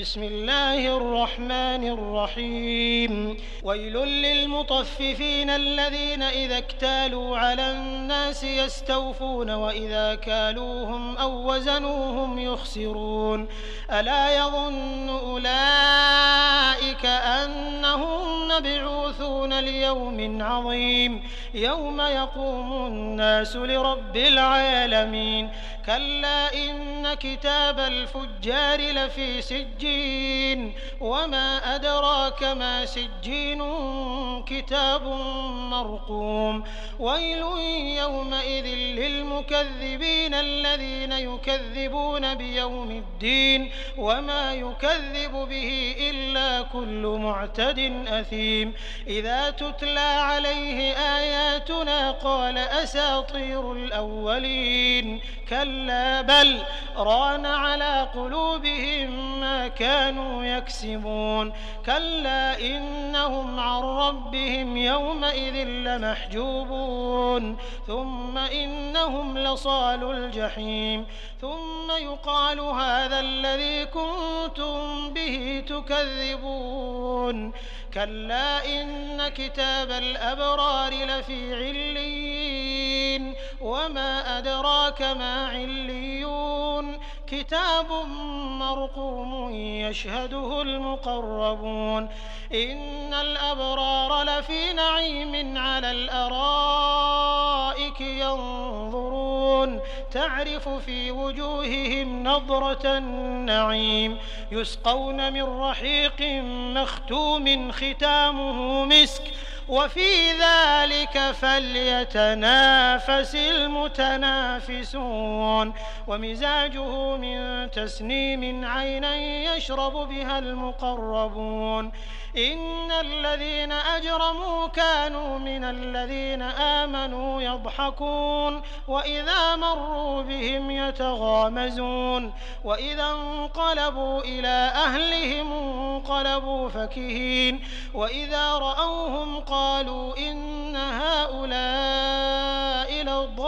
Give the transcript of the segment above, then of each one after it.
بسم الله الرحمن الرحيم ويل للمطففين الذين إذا اكتالوا على الناس يستوفون وإذا كالوهم أو وزنوهم يخسرون ألا يظن أولئك أنهم مبعوثون ليوم عظيم يوم يقوم الناس لرب العالمين كلا إن كتاب الفجار لفي سجين وما أدراك ما سجين كتاب مرقوم ويل يومئذ للمكذبين الذين يكذبون بيوم الدين وما يكذب به إلا كل معتد أثيم إذا تتلى عليه آياتنا قال أساطير الأولين كلا بل ران على قلوبهم ما كانوا يكسبون كلا إنهم عن ربهم يومئذ لمحجوبون ثم إنهم لصالو الجحيم ثم يقال هذا الذي كنتم به تكذبون كلا إن كتاب الأبرار لفي عليين وما أدراك ما عليون كتاب مرقوم يشهده المقربون إن الأبرار لفي نعيم على الأرائك ينظرون تعرف في وجوههم نضرة النعيم يسقون من رحيق مختوم ختامه مسك وفي ذلك فليتنافس المتنافسون ومزاجه من تسنيم عينا يشرب بها المقربون إن الذين أجرموا كانوا من الذين آمنوا يضحكون وإذا مروا بهم يتغامزون وإذا انقلبوا إلى أهلهم انقلبوا فكهين وإذا رأوهم قالوا إن هؤلاء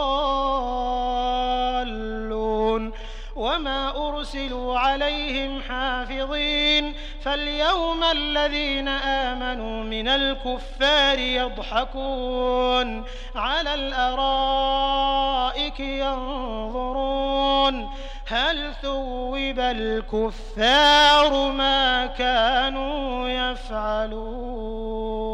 لضالون وما أرسلوا عليهم حافظين فاليوم الذين آمنوا من الكفار يضحكون على الأرائك ينظرون هل ثوب الكفار ما كانوا يفعلون.